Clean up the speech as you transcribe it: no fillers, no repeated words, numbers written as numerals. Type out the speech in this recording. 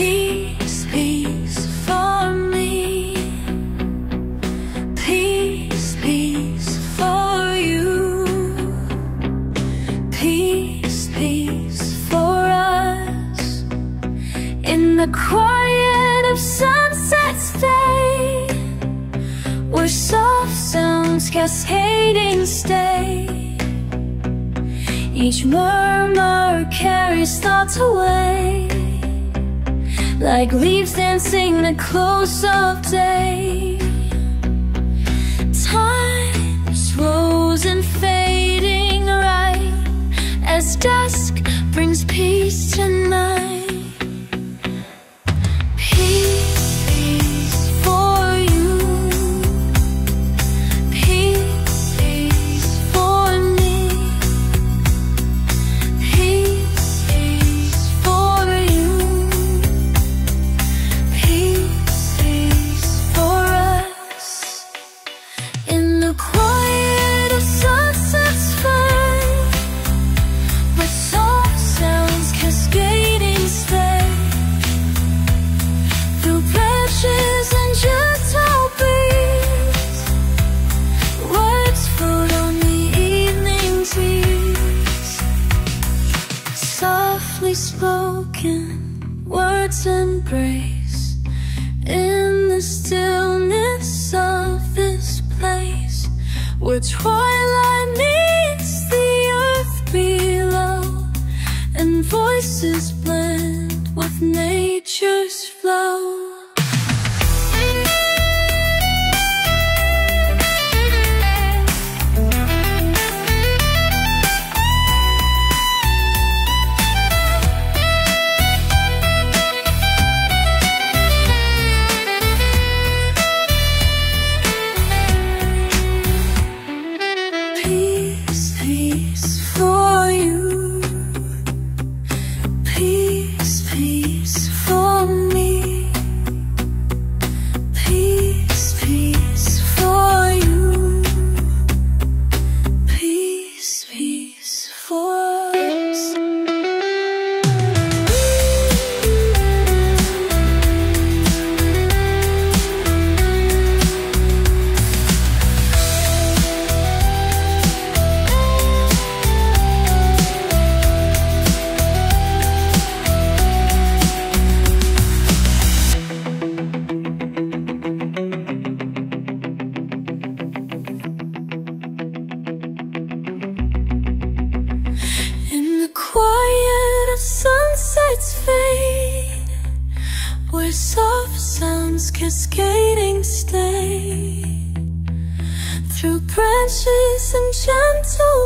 Peace, peace for me. Peace, peace for you. Peace, peace for us. In the quiet of sunset's fade, where soft sounds cascading stay, each murmur carries thoughts away, like leaves dancing the close of day. Time slows and fading right as dusk brings peace to night. Peace, peace for you. Peace, peace for me. Peace, peace for you. Peace, peace for us. In the quiet of sunset's fade, where soft sounds cascading stay, through branches and gentle breeze, words float on the evening breeze. Softly spoken words embrace in the stillness of this place, where twilight meets the earth below, and voices blend with nature's flow. Peace, peace for you. Peace, peace for me. Peace, peace for you. Peace, peace for us. In the quiet of sunset's fade, where soft sounds cascading stay, through branches and gentle